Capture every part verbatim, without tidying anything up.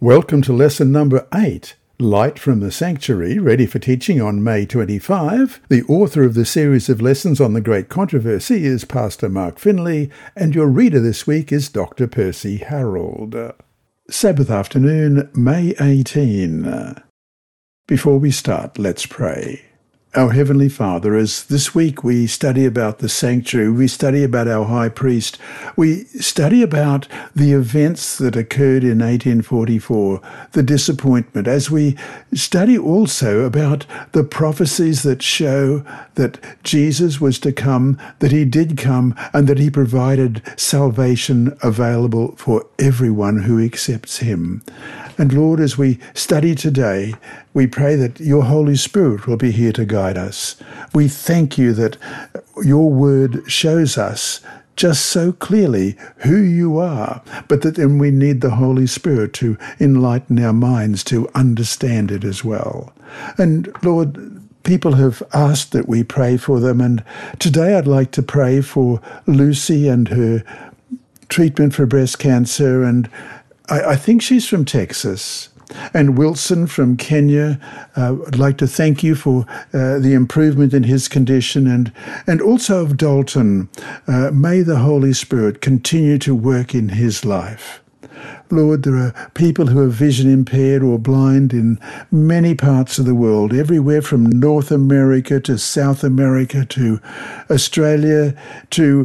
Welcome to lesson number eight, Light from the Sanctuary, ready for teaching on May twenty-fifth. The author of the series of lessons on the Great Controversy is Pastor Mark Finley, and your reader this week is Doctor Percy Harold. Sabbath afternoon, May eighteenth. Before we start, let's pray. Our Heavenly Father, as this week we study about the sanctuary, we study about our high priest, we study about the events that occurred in eighteen forty-four, the disappointment, as we study also about the prophecies that show that Jesus was to come, that he did come, and that he provided salvation available for everyone who accepts him. And Lord, as we study today, we pray that your Holy Spirit will be here to guide us. We thank you that your word shows us just so clearly who you are, but that then we need the Holy Spirit to enlighten our minds to understand it as well. And Lord, people have asked that we pray for them, and today I'd like to pray for Lucy and her treatment for breast cancer, and I, I think she's from Texas. And Wilson from Kenya, uh, I'd like to thank you for uh, the improvement in his condition, and, and also of Dalton. Uh, may the Holy Spirit continue to work in his life. Lord, there are people who are vision impaired or blind in many parts of the world, everywhere from North America to South America to Australia to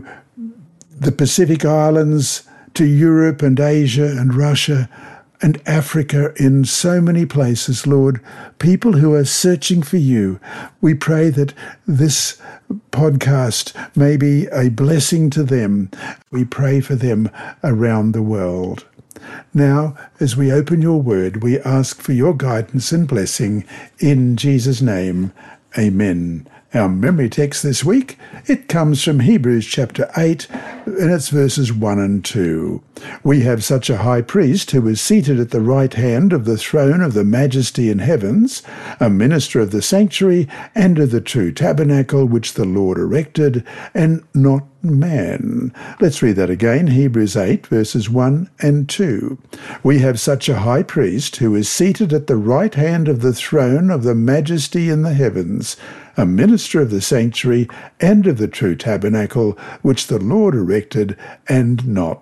the Pacific Islands to Europe and Asia and Russia and Africa, in so many places, Lord, people who are searching for you. We pray that this podcast may be a blessing to them. We pray for them around the world. Now, as we open your word, we ask for your guidance and blessing in Jesus' name. Amen. Our memory text this week, it comes from Hebrews chapter eight, and it's verses one and two. We have such a high priest who is seated at the right hand of the throne of the majesty in heavens, a minister of the sanctuary and of the true tabernacle which the Lord erected, and not man. Let's read that again, Hebrews eight, verses one and two. We have such a high priest who is seated at the right hand of the throne of the majesty in the heavens, a minister of the sanctuary and of the true tabernacle which the Lord erected, and not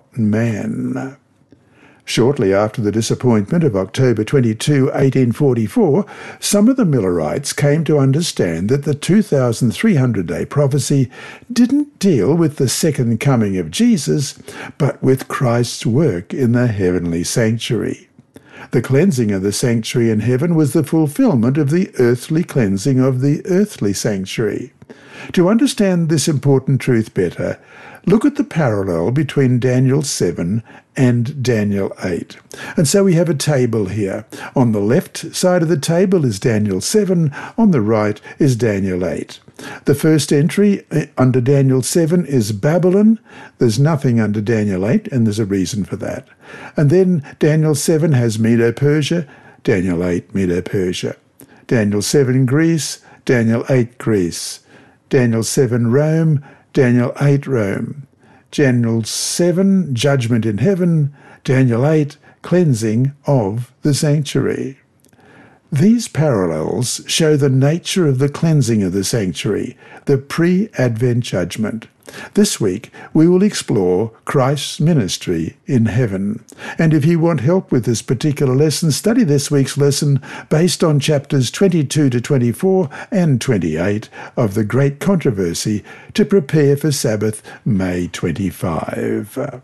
man. Shortly after the disappointment of October twenty-second, eighteen forty-four, some of the Millerites came to understand that the two thousand three hundred day prophecy didn't deal with the second coming of Jesus, but with Christ's work in the heavenly sanctuary. The cleansing of the sanctuary in heaven was the fulfillment of the earthly cleansing of the earthly sanctuary. To understand this important truth better, look at the parallel between Daniel seven and Daniel eight. And so we have a table here. On the left side of the table is Daniel seven, on the right is Daniel eight. The first entry under Daniel seven is Babylon. There's nothing under Daniel eight, and there's a reason for that. And then Daniel seven has Medo-Persia, Daniel eight Medo-Persia. Daniel seven Greece, Daniel eight Greece. Daniel seven Rome, Daniel eight Rome. Daniel seven Judgment in heaven, Daniel eight Cleansing of the sanctuary. These parallels show the nature of the cleansing of the sanctuary, the pre-Advent judgment. This week, we will explore Christ's ministry in heaven. And if you want help with this particular lesson, study this week's lesson based on chapters twenty-two to twenty-four and twenty-eight of The Great Controversy to prepare for Sabbath, May twenty-fifth.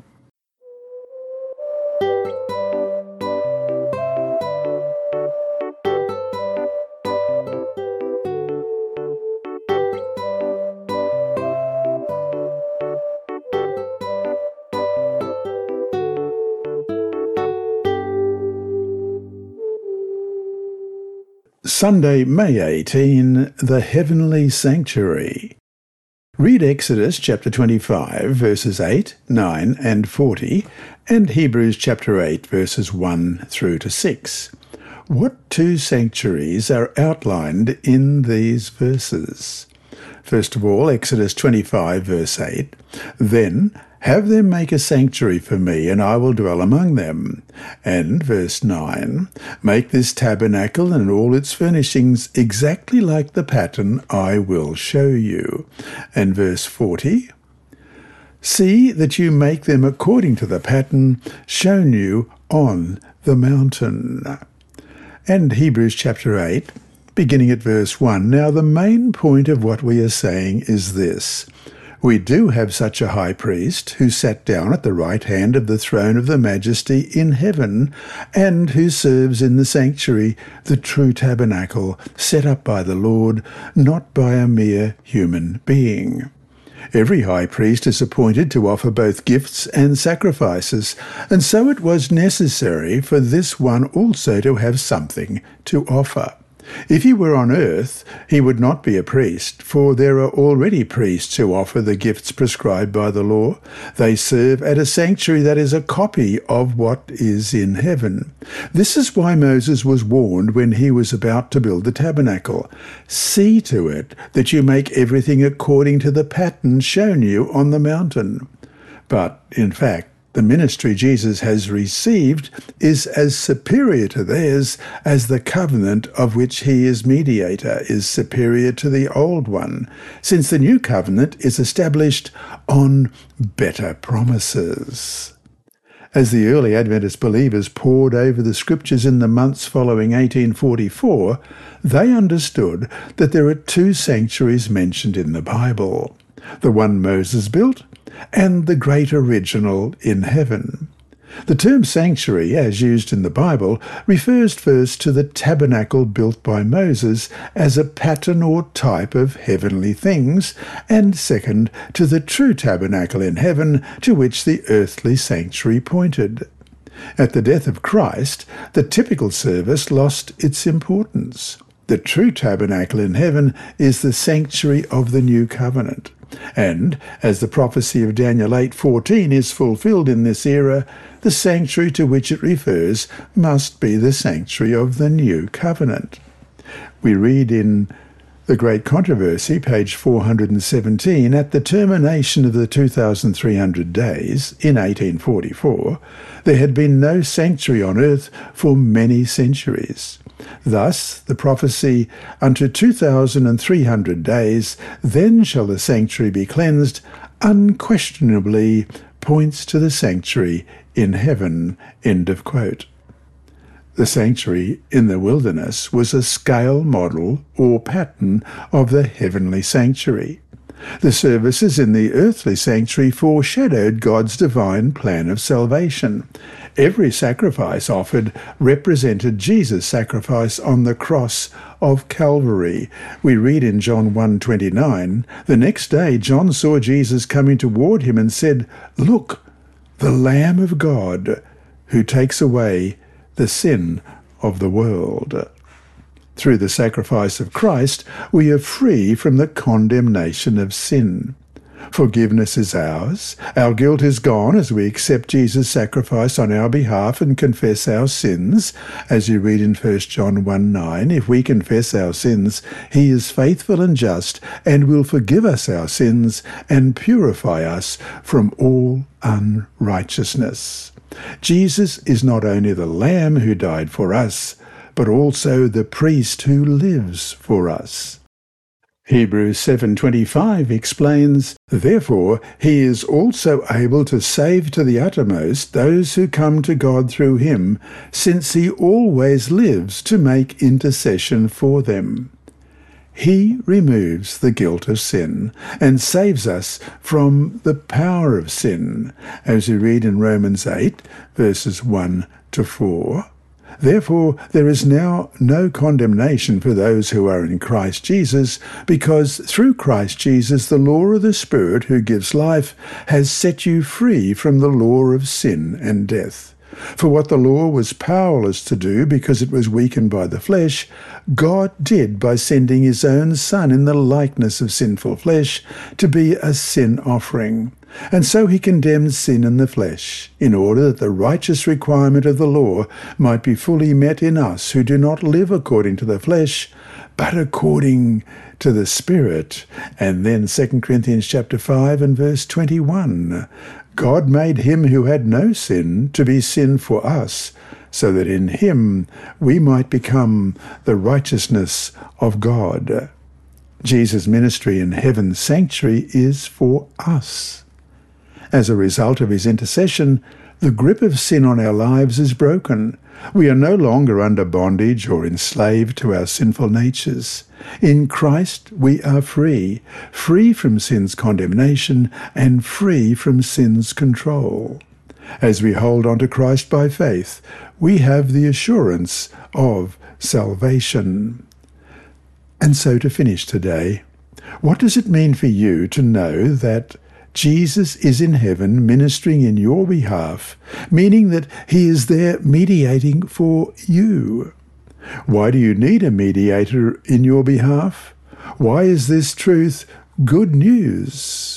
Sunday, May eighteenth, the Heavenly Sanctuary. Read Exodus chapter twenty-five, verses eight, nine, and forty, and Hebrews chapter eight, verses one through to six. What two sanctuaries are outlined in these verses? First of all, Exodus twenty-five, verse eight. Then have them make a sanctuary for me, and I will dwell among them. And verse nine, make this tabernacle and all its furnishings exactly like the pattern I will show you. And verse forty, see that you make them according to the pattern shown you on the mountain. And Hebrews chapter eight, beginning at verse one. Now the main point of what we are saying is this. We do have such a high priest who sat down at the right hand of the throne of the majesty in heaven, and who serves in the sanctuary, the true tabernacle, set up by the Lord, not by a mere human being. Every high priest is appointed to offer both gifts and sacrifices, and so it was necessary for this one also to have something to offer. If he were on earth, he would not be a priest, for there are already priests who offer the gifts prescribed by the law. They serve at a sanctuary that is a copy of what is in heaven. This is why Moses was warned when he was about to build the tabernacle. See to it that you make everything according to the pattern shown you on the mountain. But, in fact, the ministry Jesus has received is as superior to theirs as the covenant of which he is mediator is superior to the old one, since the new covenant is established on better promises. As the early Adventist believers pored over the scriptures in the months following eighteen forty-four, they understood that there are two sanctuaries mentioned in the Bible, the one Moses built and the great original in heaven. The term sanctuary, as used in the Bible, refers first to the tabernacle built by Moses as a pattern or type of heavenly things, and second, to the true tabernacle in heaven to which the earthly sanctuary pointed. At the death of Christ, the typical service lost its importance. The true tabernacle in heaven is the sanctuary of the new covenant. And, as the prophecy of Daniel eight fourteen is fulfilled in this era, the sanctuary to which it refers must be the sanctuary of the new covenant. We read in The Great Controversy, page four hundred seventeen, at the termination of the two thousand three hundred days, in eighteen forty-four, there had been no sanctuary on earth for many centuries. Thus, the prophecy, unto two thousand three hundred days, then shall the sanctuary be cleansed, unquestionably points to the sanctuary in heaven. End of quote. The sanctuary in the wilderness was a scale model or pattern of the heavenly sanctuary. The services in the earthly sanctuary foreshadowed God's divine plan of salvation. Every sacrifice offered represented Jesus' sacrifice on the cross of Calvary. We read in John one twenty-nine, the next day John saw Jesus coming toward him and said, Look, the Lamb of God, who takes away the sin of the world. Through the sacrifice of Christ, we are free from the condemnation of sin. Forgiveness is ours. Our guilt is gone as we accept Jesus' sacrifice on our behalf and confess our sins. As you read in First John one nine, if we confess our sins, he is faithful and just and will forgive us our sins and purify us from all unrighteousness. Jesus is not only the Lamb who died for us, but also the priest who lives for us. Hebrews seven twenty-five explains, Therefore he is also able to save to the uttermost those who come to God through him, since he always lives to make intercession for them. He removes the guilt of sin and saves us from the power of sin, as we read in Romans eight, verses one to four. Therefore, there is now no condemnation for those who are in Christ Jesus, because through Christ Jesus the law of the Spirit who gives life has set you free from the law of sin and death. For what the law was powerless to do because it was weakened by the flesh, God did by sending his own Son in the likeness of sinful flesh to be a sin offering. And so he condemned sin in the flesh, in order that the righteous requirement of the law might be fully met in us who do not live according to the flesh, but according to the Spirit. And then Second Corinthians chapter five and verse twenty-one. God made him who had no sin to be sin for us, so that in him we might become the righteousness of God. Jesus' ministry in heaven's sanctuary is for us. As a result of his intercession, the grip of sin on our lives is broken. We are no longer under bondage or enslaved to our sinful natures. In Christ we are free, free from sin's condemnation and free from sin's control. As we hold on to Christ by faith, we have the assurance of salvation. And so to finish today, what does it mean for you to know that Jesus is in heaven ministering in your behalf, meaning that he is there mediating for you? Why do you need a mediator in your behalf? Why is this truth good news?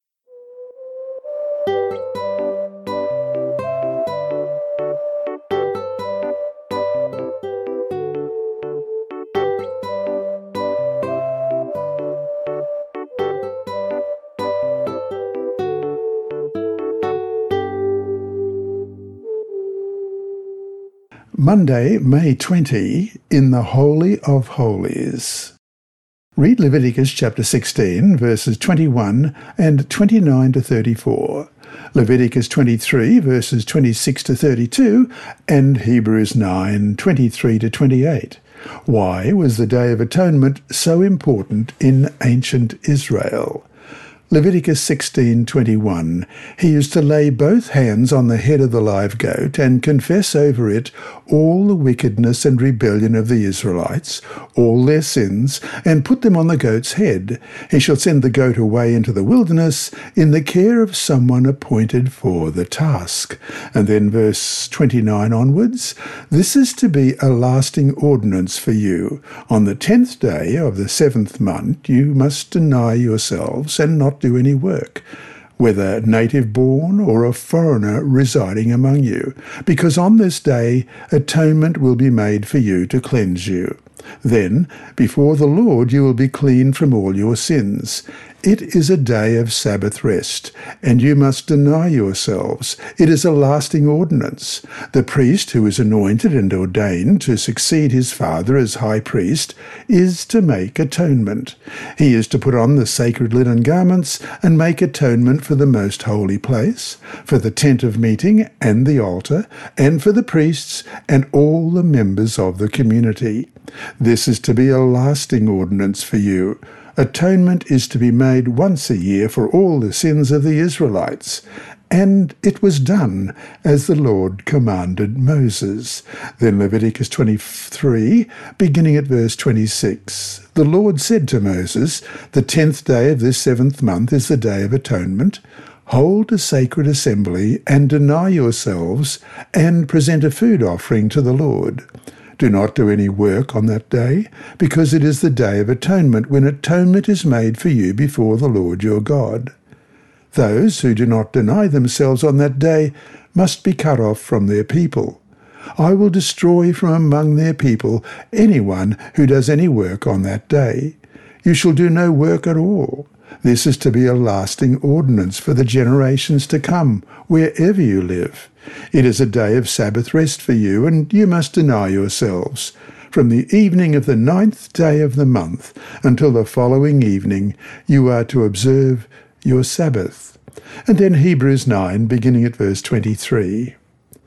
Monday, May twentieth, in the Holy of Holies. Read Leviticus chapter sixteen, verses twenty-one and twenty-nine to thirty-four, Leviticus twenty-three, verses twenty-six to thirty-two, and Hebrews nine, twenty-three to twenty-eight. Why was the Day of Atonement so important in ancient Israel? Leviticus sixteen twenty-one. He is to lay both hands on the head of the live goat and confess over it all the wickedness and rebellion of the Israelites, all their sins, and put them on the goat's head. He shall send the goat away into the wilderness in the care of someone appointed for the task. And then verse twenty-nine onwards. This is to be a lasting ordinance for you. On the tenth day of the seventh month you must deny yourselves and not do any work, whether native-born or a foreigner residing among you, because on this day atonement will be made for you to cleanse you. Then, before the Lord, you will be clean from all your sins. It is a day of Sabbath rest, and you must deny yourselves. It is a lasting ordinance. The priest who is anointed and ordained to succeed his father as high priest is to make atonement. He is to put on the sacred linen garments and make atonement for the most holy place, for the tent of meeting and the altar, and for the priests and all the members of the community. This is to be a lasting ordinance for you. Atonement is to be made once a year for all the sins of the Israelites. And it was done as the Lord commanded Moses. Then Leviticus twenty-three, beginning at verse twenty-six. The Lord said to Moses, the tenth day of this seventh month is the Day of Atonement. Hold a sacred assembly and deny yourselves and present a food offering to the Lord. Do not do any work on that day, because it is the Day of Atonement, when atonement is made for you before the Lord your God. Those who do not deny themselves on that day must be cut off from their people. I will destroy from among their people anyone who does any work on that day. You shall do no work at all. This is to be a lasting ordinance for the generations to come, wherever you live. It is a day of Sabbath rest for you, and you must deny yourselves. From the evening of the ninth day of the month until the following evening, you are to observe your Sabbath. And then Hebrews nine, beginning at verse twenty-three.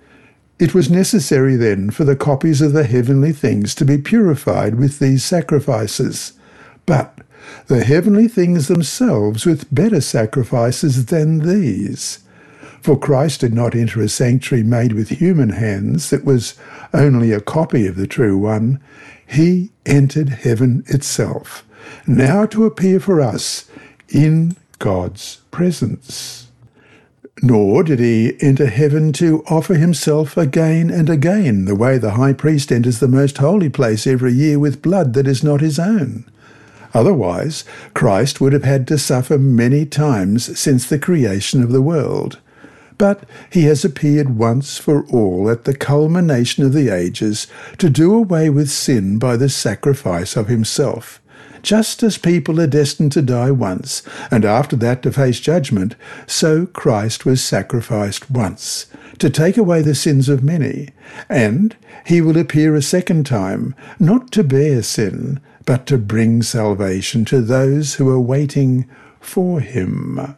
It was necessary then for the copies of the heavenly things to be purified with these sacrifices. But the heavenly things themselves with better sacrifices than these. For Christ did not enter a sanctuary made with human hands that was only a copy of the true one. He entered heaven itself, now to appear for us in God's presence. Nor did he enter heaven to offer himself again and again, the way the high priest enters the most holy place every year with blood that is not his own. Otherwise, Christ would have had to suffer many times since the creation of the world. But he has appeared once for all at the culmination of the ages to do away with sin by the sacrifice of himself. Just as people are destined to die once, and after that to face judgment, so Christ was sacrificed once, to take away the sins of many. And he will appear a second time, not to bear sin, but to bring salvation to those who are waiting for him.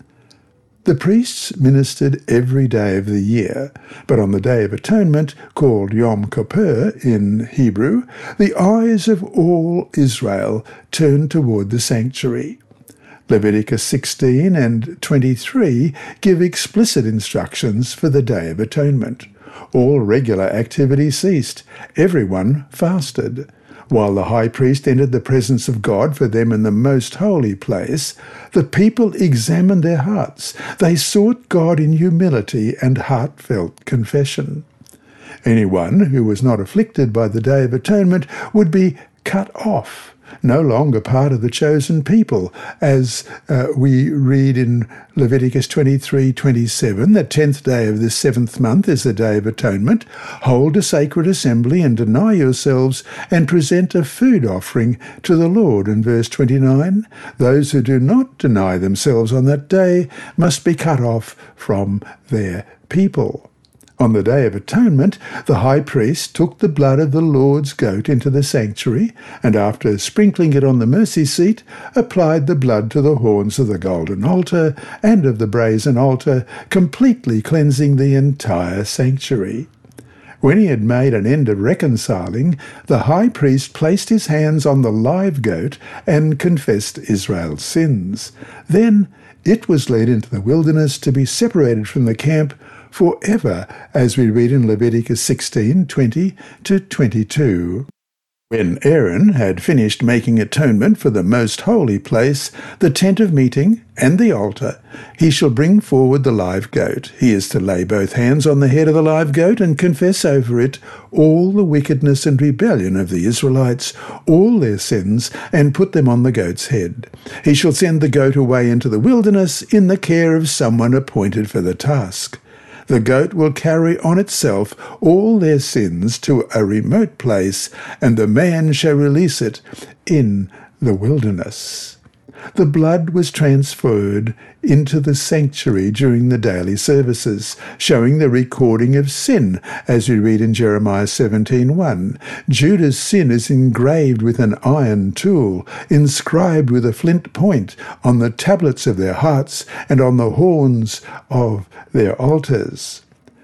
The priests ministered every day of the year, but on the Day of Atonement, called Yom Kippur in Hebrew, the eyes of all Israel turned toward the sanctuary. Leviticus sixteen and twenty-three give explicit instructions for the Day of Atonement. All regular activity ceased. Everyone fasted. While the high priest entered the presence of God for them in the most holy place, the people examined their hearts. They sought God in humility and heartfelt confession. Anyone who was not afflicted by the Day of Atonement would be cut off, no longer part of the chosen people, as uh, we read in Leviticus twenty-three twenty-seven, the tenth day of the seventh month is the Day of Atonement. Hold a sacred assembly and deny yourselves and present a food offering to the Lord. In verse twenty-nine, those who do not deny themselves on that day must be cut off from their people. On the Day of Atonement, the high priest took the blood of the Lord's goat into the sanctuary, and after sprinkling it on the mercy seat, applied the blood to the horns of the golden altar and of the brazen altar, completely cleansing the entire sanctuary. When he had made an end of reconciling, the high priest placed his hands on the live goat and confessed Israel's sins. Then it was led into the wilderness to be separated from the camp forever, as we read in Leviticus sixteen twenty to twenty-two. When Aaron had finished making atonement for the most holy place, the tent of meeting, and the altar, he shall bring forward the live goat. He is to lay both hands on the head of the live goat and confess over it all the wickedness and rebellion of the Israelites, all their sins, and put them on the goat's head. He shall send the goat away into the wilderness in the care of someone appointed for the task. The goat will carry on itself all their sins to a remote place, and the man shall release it in the wilderness. The blood was transferred into the sanctuary during the daily services, showing the recording of sin, as we read in Jeremiah seventeen one. Judah's sin is engraved with an iron tool, inscribed with a flint point on the tablets of their hearts and on the horns of their altars.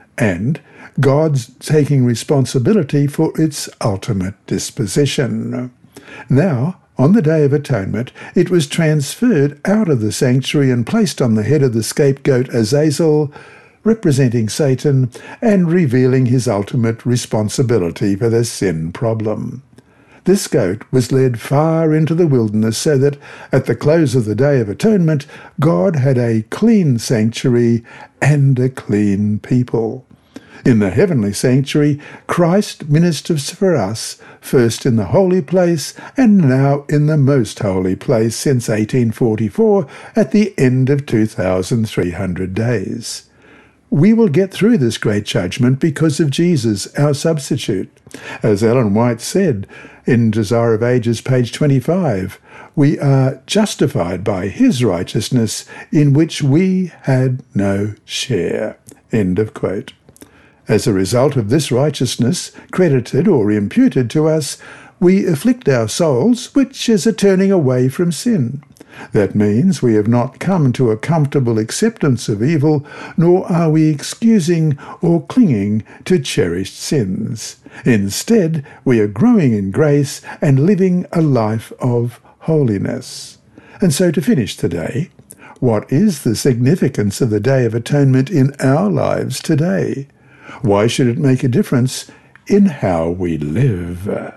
And God's taking responsibility for its ultimate disposition. Now, on the Day of Atonement, it was transferred out of the sanctuary and placed on the head of the scapegoat Azazel, representing Satan and revealing his ultimate responsibility for the sin problem. This goat was led far into the wilderness so that, at the close of the Day of Atonement, God had a clean sanctuary and a clean people. In the heavenly sanctuary, Christ ministers for us, first in the holy place and now in the most holy place since eighteen forty-four, at the end of two thousand three hundred days. We will get through this great judgment because of Jesus, our substitute. As Ellen White said in Desire of Ages, page twenty-five, we are justified by his righteousness in which we had no share. End of quote. As a result of this righteousness, credited or imputed to us, we afflict our souls, which is a turning away from sin. That means we have not come to a comfortable acceptance of evil, nor are we excusing or clinging to cherished sins. Instead, we are growing in grace and living a life of holiness. And so to finish today, what is the significance of the Day of Atonement in our lives today? Why should it make a difference in how we live?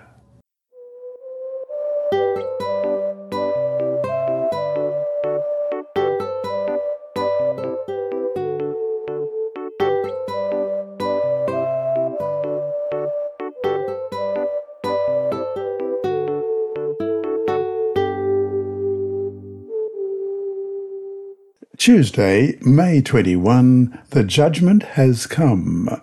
Tuesday, May twenty-first, The Judgment Has Come.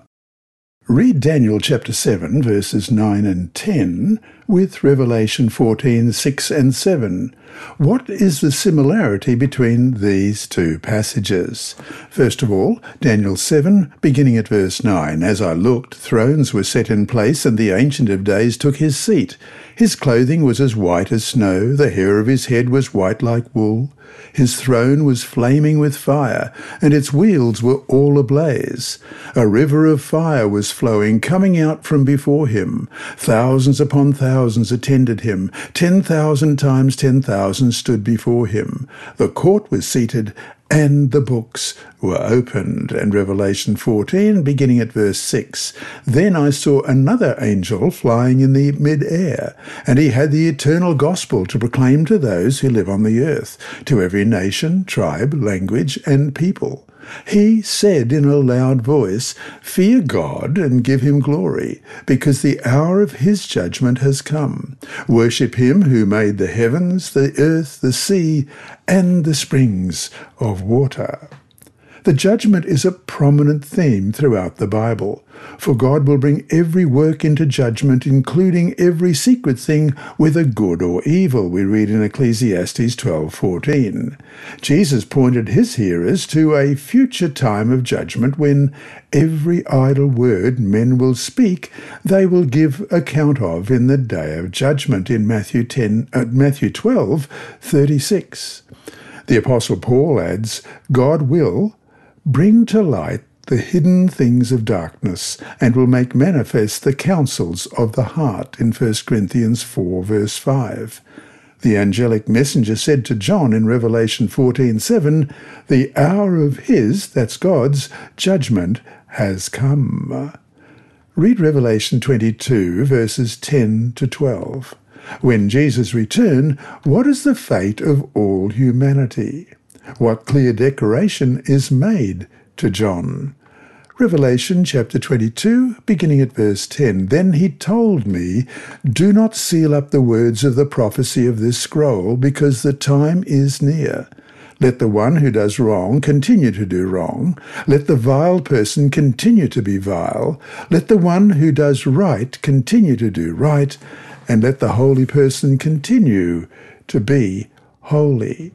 Read Daniel chapter seven, verses nine and ten, with Revelation fourteen, six and seven. What is the similarity between these two passages? First of all, Daniel seven, beginning at verse nine. As I looked, thrones were set in place, and the Ancient of Days took his seat. His clothing was as white as snow, the hair of his head was white like wool. His throne was flaming with fire, and its wheels were all ablaze. A river of fire was flowing, coming out from before him. Thousands upon thousands attended him. Ten thousand times ten thousand stood before him. The court was seated, and the books were opened. And Revelation fourteen, beginning at verse six. Then I saw another angel flying in the mid-air, and he had the eternal gospel to proclaim to those who live on the earth, to every nation, tribe, language, and people. He said in a loud voice, "Fear God and give him glory, because the hour of his judgment has come. Worship him who made the heavens, the earth, the sea, and the springs of water." The judgment is a prominent theme throughout the Bible, for God will bring every work into judgment, including every secret thing, whether good or evil, we read in Ecclesiastes twelve fourteen. Jesus pointed his hearers to a future time of judgment when every idle word men will speak they will give account of in the day of judgment, in Matthew ten, uh, Matthew twelve thirty-six. The Apostle Paul adds, God will bring to light the hidden things of darkness, and will make manifest the counsels of the heart, in First Corinthians four, verse five. The angelic messenger said to John in Revelation fourteen seven, "The hour of his," that's God's, "judgment has come." Read Revelation twenty-two, verses ten to twelve. When Jesus returns, what is the fate of all humanity? What clear declaration is made to John? Revelation chapter twenty-two, beginning at verse ten. Then he told me, "Do not seal up the words of the prophecy of this scroll, because the time is near. Let the one who does wrong continue to do wrong. Let the vile person continue to be vile. Let the one who does right continue to do right. And let the holy person continue to be holy."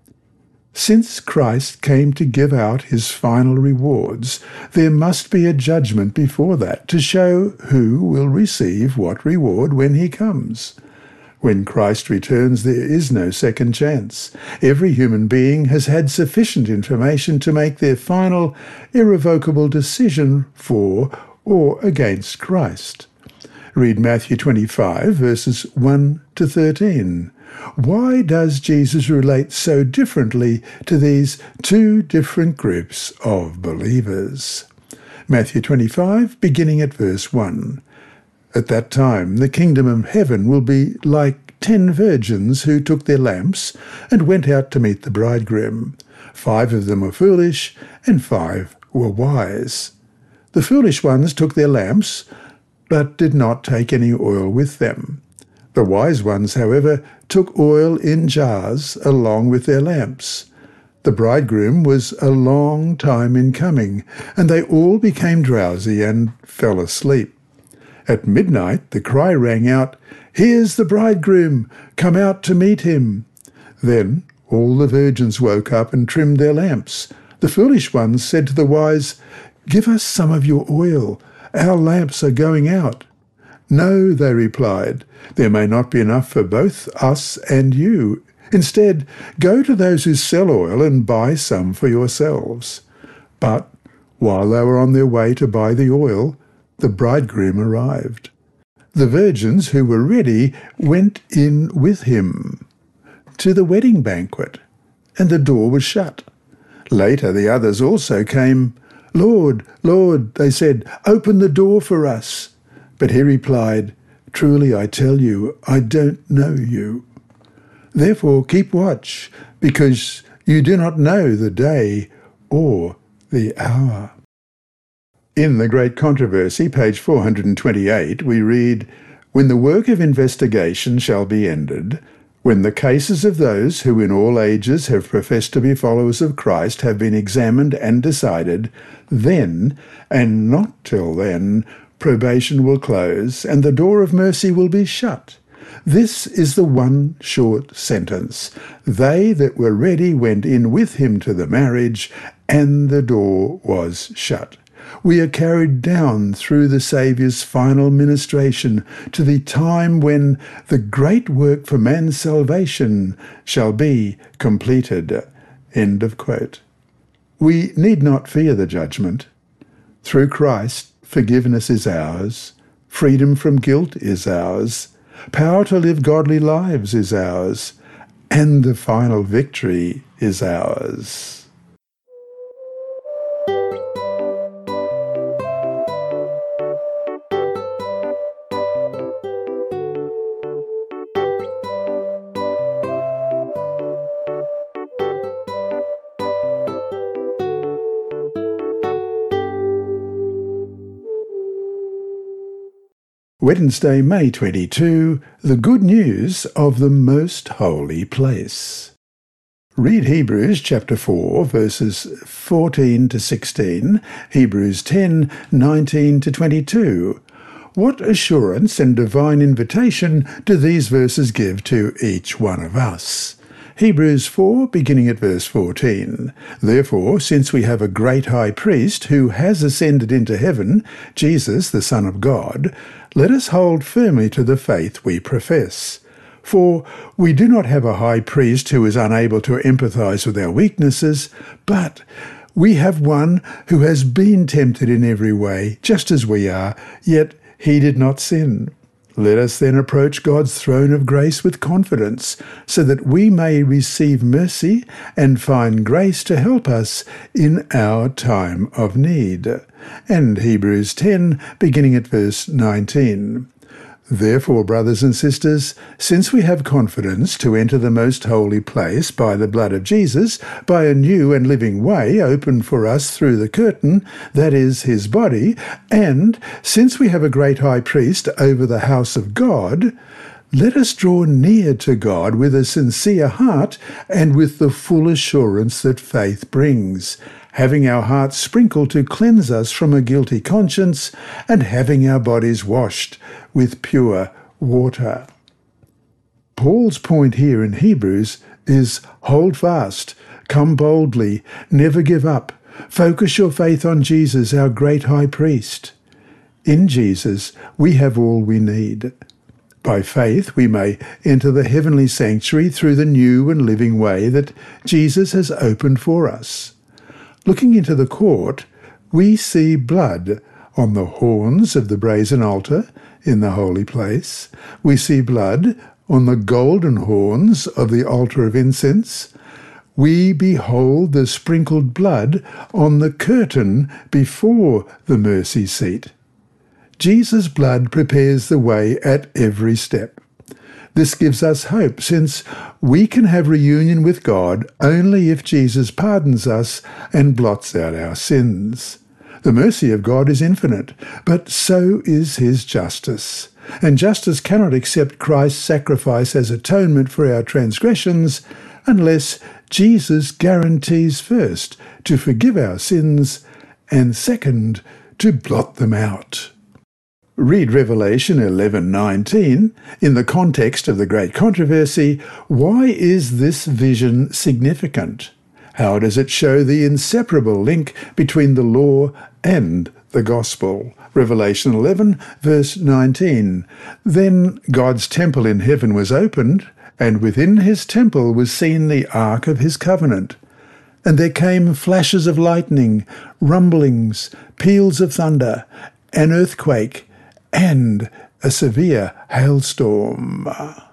Since Christ came to give out his final rewards, there must be a judgment before that to show who will receive what reward when he comes. When Christ returns, there is no second chance. Every human being has had sufficient information to make their final, irrevocable decision for or against Christ. Read Matthew twenty-five, verses one to thirteen. Why does Jesus relate so differently to these two different groups of believers? Matthew twenty-five, beginning at verse one. At that time the kingdom of heaven will be like ten virgins who took their lamps and went out to meet the bridegroom. Five of them were foolish, and five were wise. The foolish ones took their lamps, but did not take any oil with them. The wise ones, however, took oil in jars along with their lamps. The bridegroom was a long time in coming, and they all became drowsy and fell asleep. At midnight the cry rang out, "Here's the bridegroom! Come out to meet him!" Then all the virgins woke up and trimmed their lamps. The foolish ones said to the wise, "Give us some of your oil. Our lamps are going out." "No," they replied, "there may not be enough for both us and you. Instead, go to those who sell oil and buy some for yourselves." But while they were on their way to buy the oil, the bridegroom arrived. The virgins who were ready went in with him to the wedding banquet, and the door was shut. Later the others also came. "Lord, Lord," they said, "open the door for us." But he replied, "Truly I tell you, I don't know you. Therefore keep watch, because you do not know the day or the hour." In The Great Controversy, page four hundred twenty-eight, we read, "When the work of investigation shall be ended, When the cases of those who in all ages have professed to be followers of Christ have been examined and decided, then, and not till then, probation will close and the door of mercy will be shut. This is the one short sentence. They that were ready went in with him to the marriage, and the door was shut. We are carried down through the Saviour's final ministration to the time when the great work for man's salvation shall be completed. End of quote. We need not fear the judgment. Through Christ, forgiveness is ours. Freedom from guilt is ours. Power to live godly lives is ours. And the final victory is ours. Wednesday, May twenty-second, the good news of the most holy place. Read Hebrews chapter four, verses fourteen to sixteen, Hebrews ten, nineteen to twenty-two. What assurance and divine invitation do these verses give to each one of us? Hebrews four, beginning at verse fourteen. Therefore, since we have a great high priest who has ascended into heaven, Jesus, the Son of God, let us hold firmly to the faith we profess. For we do not have a high priest who is unable to empathize with our weaknesses, but we have one who has been tempted in every way, just as we are, yet he did not sin. Let us then approach God's throne of grace with confidence, so that we may receive mercy and find grace to help us in our time of need. And Hebrews ten, beginning at verse nineteen. Therefore, brothers and sisters, since we have confidence to enter the most holy place by the blood of Jesus, by a new and living way opened for us through the curtain, that is, his body, and since we have a great high priest over the house of God, let us draw near to God with a sincere heart and with the full assurance that faith brings, having our hearts sprinkled to cleanse us from a guilty conscience, and having our bodies washed with pure water. Paul's point here in Hebrews is hold fast, come boldly, never give up, focus your faith on Jesus, our great high priest. In Jesus, we have all we need. By faith, we may enter the heavenly sanctuary through the new and living way that Jesus has opened for us. Looking into the court, we see blood on the horns of the brazen altar in the holy place. We see blood on the golden horns of the altar of incense. We behold the sprinkled blood on the curtain before the mercy seat. Jesus' blood prepares the way at every step. This gives us hope, since we can have reunion with God only if Jesus pardons us and blots out our sins. The mercy of God is infinite, but so is his justice. And justice cannot accept Christ's sacrifice as atonement for our transgressions unless Jesus guarantees first to forgive our sins and second to blot them out. Read Revelation eleven nineteen. In the context of the great controversy, why is this vision significant? How does it show the inseparable link between the law and the gospel? Revelation eleven, verse nineteen. Then God's temple in heaven was opened, and within his temple was seen the ark of his covenant. And there came flashes of lightning, rumblings, peals of thunder, an earthquake, and a severe hailstorm.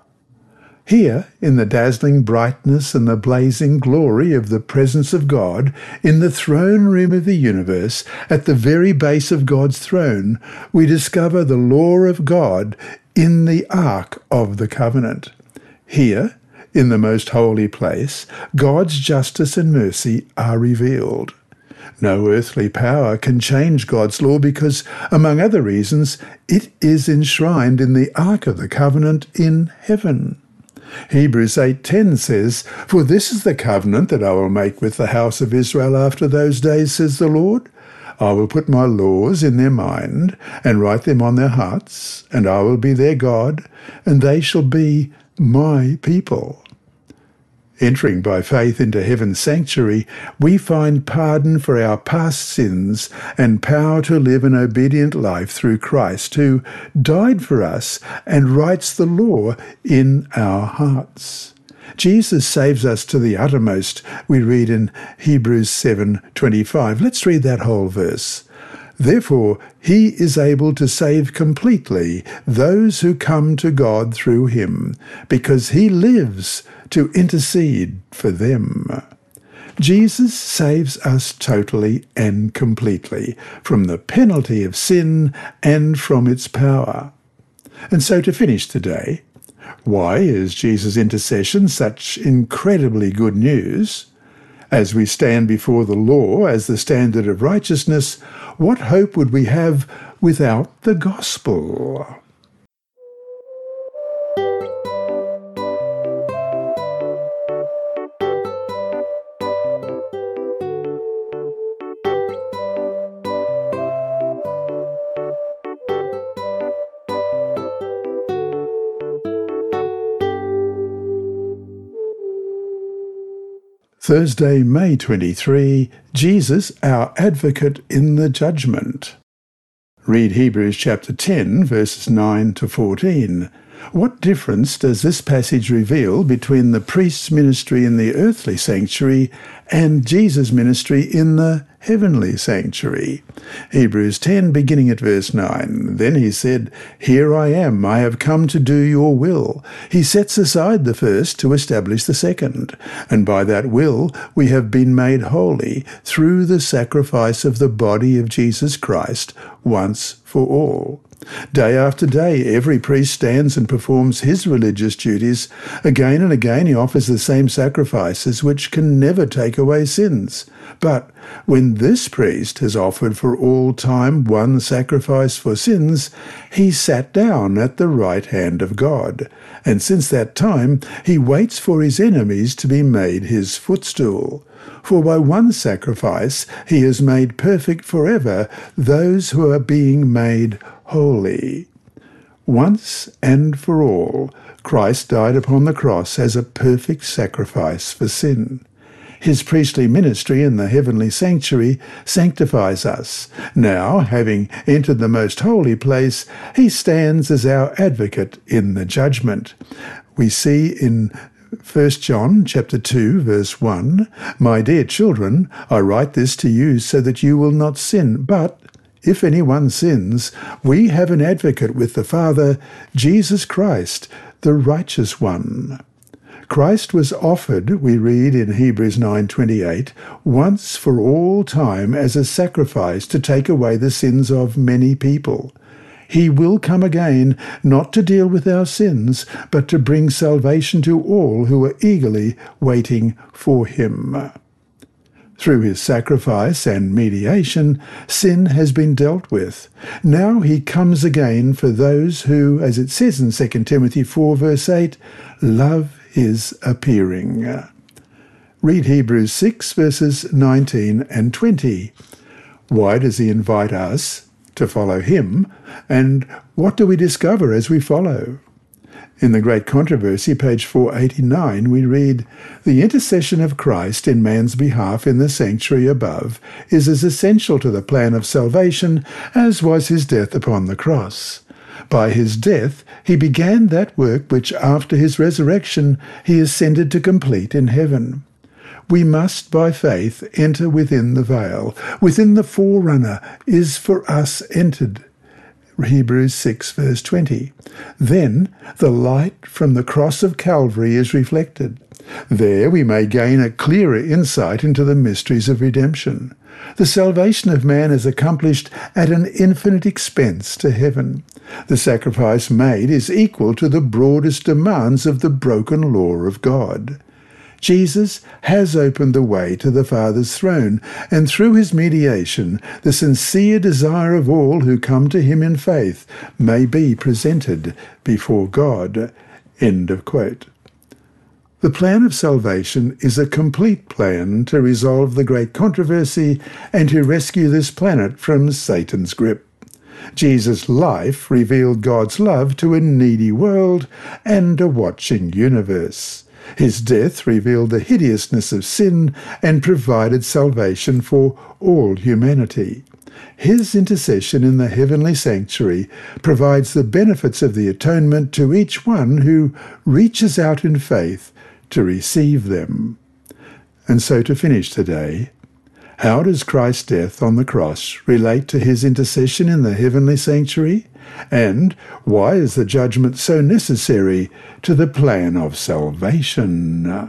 Here, in the dazzling brightness and the blazing glory of the presence of God, in the throne room of the universe, at the very base of God's throne, we discover the law of God in the Ark of the Covenant. Here, in the most holy place, God's justice and mercy are revealed. No earthly power can change God's law because, among other reasons, it is enshrined in the Ark of the Covenant in heaven. Hebrews eight ten says, "For this is the covenant that I will make with the house of Israel after those days, says the Lord. I will put my laws in their mind, and write them on their hearts, and I will be their God, and they shall be my people." Entering by faith into heaven's sanctuary, we find pardon for our past sins and power to live an obedient life through Christ, who died for us and writes the law in our hearts. Jesus saves us to the uttermost, we read in Hebrews seven twenty-five. Let's read that whole verse. "Therefore he is able to save completely those who come to God through him, because he lives to intercede for them." Jesus saves us totally and completely from the penalty of sin and from its power. And so to finish today, why is Jesus' intercession such incredibly good news? As we stand before the law as the standard of righteousness, what hope would we have without the gospel? Thursday, May twenty-third, Jesus, our advocate in the judgment. Read Hebrews chapter ten, verses nine to fourteen. What difference does this passage reveal between the priest's ministry in the earthly sanctuary and Jesus' ministry in the heavenly sanctuary? Hebrews ten, beginning at verse nine. "Then he said, 'Here I am, I have come to do your will.' He sets aside the first to establish the second. And by that will we have been made holy through the sacrifice of the body of Jesus Christ once for all." Day after day, every priest stands and performs his religious duties. Again and again he offers the same sacrifices, which can never take away sins. But when this priest has offered for all time one sacrifice for sins, he sat down at the right hand of God. And since that time he waits for his enemies to be made his footstool. For by one sacrifice he has made perfect forever those who are being made holy. Once and for all, Christ died upon the cross as a perfect sacrifice for sin. His priestly ministry in the heavenly sanctuary sanctifies us. Now, having entered the most holy place, he stands as our advocate in the judgment. We see in First John chapter two, verse one, "My dear children, I write this to you so that you will not sin. But if anyone sins, we have an advocate with the Father, Jesus Christ, the righteous one." Christ was offered, we read in Hebrews nine twenty-eight, once for all time as a sacrifice to take away the sins of many people. He will come again, not to deal with our sins, but to bring salvation to all who are eagerly waiting for him. Through his sacrifice and mediation, sin has been dealt with. Now he comes again for those who, as it says in Second Timothy four, verse eight, love his appearing. Read Hebrews six, verses nineteen and twenty. Why does he invite us to follow him, and what do we discover as we follow? In the Great Controversy, page four eighty-nine, we read, "The intercession of Christ in man's behalf in the sanctuary above is as essential to the plan of salvation as was his death upon the cross. By his death he began that work which after his resurrection he ascended to complete in heaven. We must, by faith, enter within the veil. Within the forerunner is for us entered." Hebrews six, verse twenty. Then the light from the cross of Calvary is reflected. There we may gain a clearer insight into the mysteries of redemption. The salvation of man is accomplished at an infinite expense to heaven. The sacrifice made is equal to the broadest demands of the broken law of God. Jesus has opened the way to the Father's throne, and through his mediation, the sincere desire of all who come to him in faith may be presented before God. End of quote. The plan of salvation is a complete plan to resolve the great controversy and to rescue this planet from Satan's grip. Jesus' life revealed God's love to a needy world and a watching universe. His death revealed the hideousness of sin and provided salvation for all humanity. His intercession in the heavenly sanctuary provides the benefits of the atonement to each one who reaches out in faith to receive them. And so to finish today, how does Christ's death on the cross relate to his intercession in the heavenly sanctuary? And why is the judgment so necessary to the plan of salvation?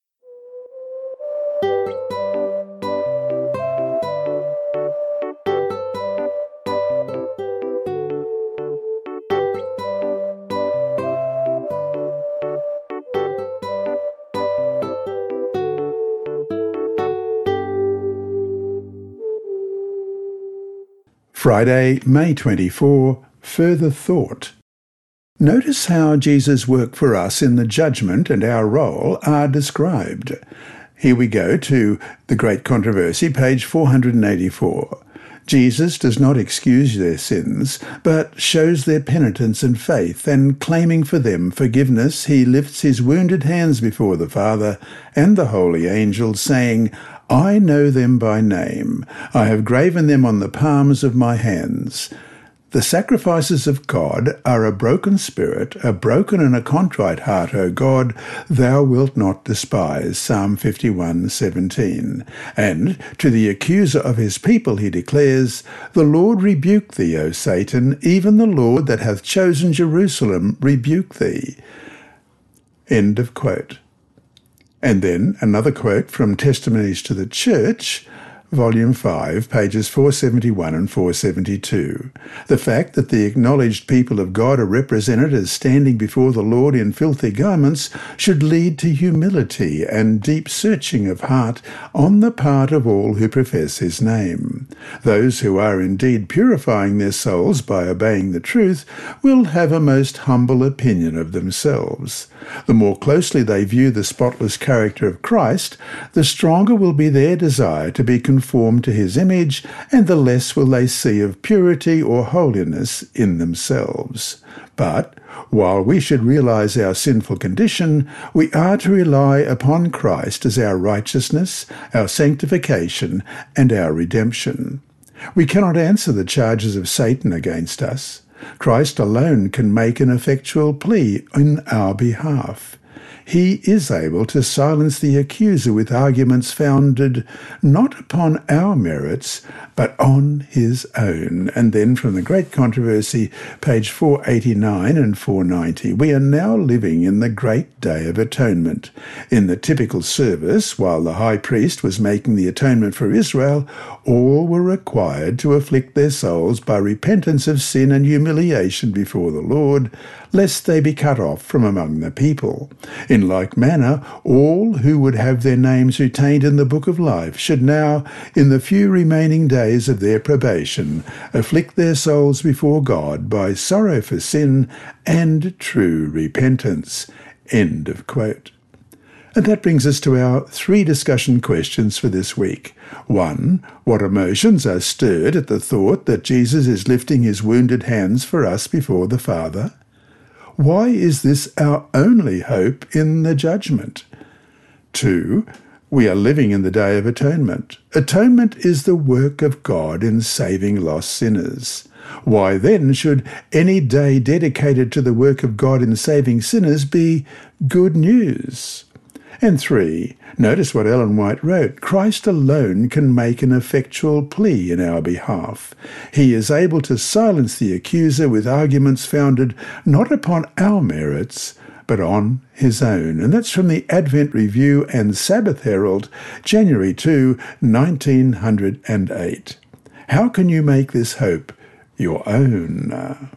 Friday, May twenty-fourth, Further Thought. Notice how Jesus' work for us in the judgment and our role are described. Here we go to The Great Controversy, page four hundred eighty-four. Jesus does not excuse their sins, but shows their penitence and faith, and claiming for them forgiveness, he lifts his wounded hands before the Father and the holy angels, saying, I know them by name. I have graven them on the palms of my hands. The sacrifices of God are a broken spirit, a broken and a contrite heart, O God, thou wilt not despise. Psalm fifty-one seventeen. And to the accuser of his people he declares, The Lord rebuke thee, O Satan, even the Lord that hath chosen Jerusalem rebuke thee. End of quote. And then another quote from Testimonies to the Church, Volume five, pages four seventy-one and four seventy-two. The fact that the acknowledged people of God are represented as standing before the Lord in filthy garments should lead to humility and deep searching of heart on the part of all who profess his name. Those who are indeed purifying their souls by obeying the truth will have a most humble opinion of themselves. The more closely they view the spotless character of Christ, the stronger will be their desire to be conformed to his image, and the less will they see of purity or holiness in themselves. But while we should realize our sinful condition, we are to rely upon Christ as our righteousness, our sanctification, and our redemption. We cannot answer the charges of Satan against us. Christ alone can make an effectual plea in our behalf. He is able to silence the accuser with arguments founded not upon our merits, but on his own. And then from The Great Controversy, page four eighty-nine and four ninety, we are now living in the great day of atonement. In the typical service, while the high priest was making the atonement for Israel, all were required to afflict their souls by repentance of sin and humiliation before the Lord, lest they be cut off from among the people. In like manner, all who would have their names retained in the book of life should now, in the few remaining days of their probation, afflict their souls before God by sorrow for sin and true repentance. End of quote. And that brings us to our three discussion questions for this week. One, what emotions are stirred at the thought that Jesus is lifting his wounded hands for us before the Father? Why is this our only hope in the judgment? Two, we are living in the Day of Atonement. Atonement is the work of God in saving lost sinners. Why then should any day dedicated to the work of God in saving sinners be good news? And three, notice what Ellen White wrote, Christ alone can make an effectual plea in our behalf. He is able to silence the accuser with arguments founded not upon our merits, but on his own. And that's from the Advent Review and Sabbath Herald, January second, nineteen hundred eight. How can you make this hope your own?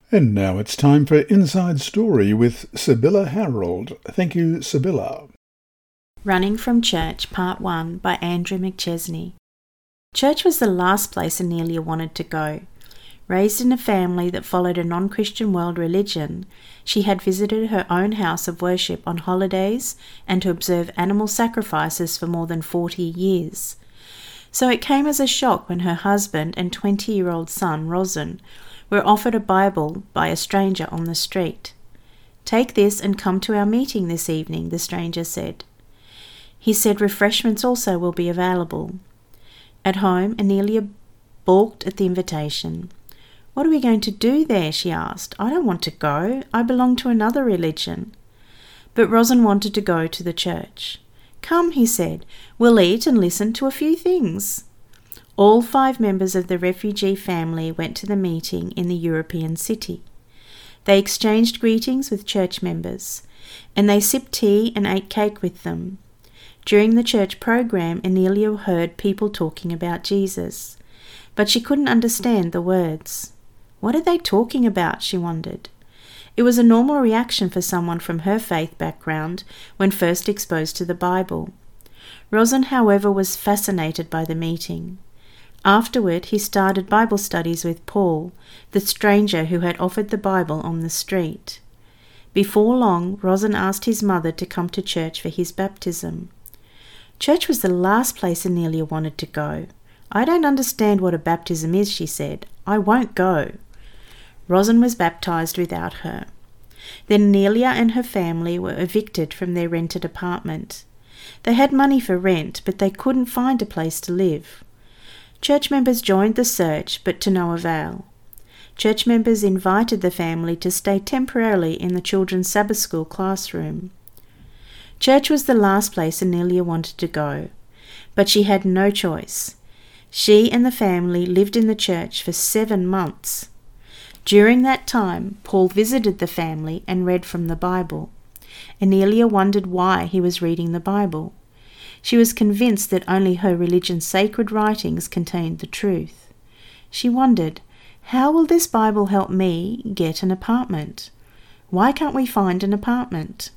And now it's time for Inside Story with Sibylla Harold. Thank you, Sibylla. Running from Church, Part one by Andrew McChesney. Church was the last place Anelia wanted to go. Raised in a family that followed a non-Christian world religion, she had visited her own house of worship on holidays and to observe animal sacrifices for more than forty years. So it came as a shock when her husband and twenty-year-old son, Rosin, were offered a Bible by a stranger on the street. "Take this and come to our meeting this evening," the stranger said. He said refreshments also will be available. At home, Anelia balked at the invitation. "What are we going to do there?" she asked. "I don't want to go. I belong to another religion." But Rosin wanted to go to the church. "Come," he said, "we'll eat and listen to a few things." All five members of the refugee family went to the meeting in the European city. They exchanged greetings with church members, and they sipped tea and ate cake with them. During the church program, Anelia heard people talking about Jesus, but she couldn't understand the words. What are they talking about, she wondered. It was a normal reaction for someone from her faith background when first exposed to the Bible. Rosin, however, was fascinated by the meeting. Afterward, he started Bible studies with Paul, the stranger who had offered the Bible on the street. Before long, Rosin asked his mother to come to church for his baptism. Church was the last place Anelia wanted to go. "I don't understand what a baptism is," she said. "I won't go." Rosin was baptized without her. Then Anelia and her family were evicted from their rented apartment. They had money for rent, but they couldn't find a place to live. Church members joined the search, but to no avail. Church members invited the family to stay temporarily in the children's Sabbath school classroom. Church was the last place Anelia wanted to go, but she had no choice. She and the family lived in the church for seven months. During that time, Paul visited the family and read from the Bible. Anelia wondered why he was reading the Bible. She was convinced that only her religion's sacred writings contained the truth. She wondered, how will this Bible help me get an apartment? Why can't we find an apartment?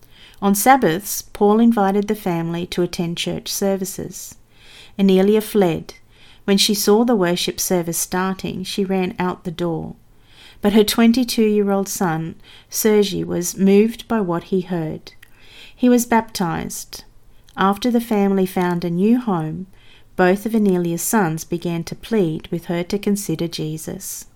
On Sabbaths, Paul invited the family to attend church services. Anelia fled. When she saw the worship service starting, she ran out the door. But her twenty-two-year-old son, Sergi, was moved by what he heard. He was baptized. After the family found a new home, both of Anelia's sons began to plead with her to consider Jesus.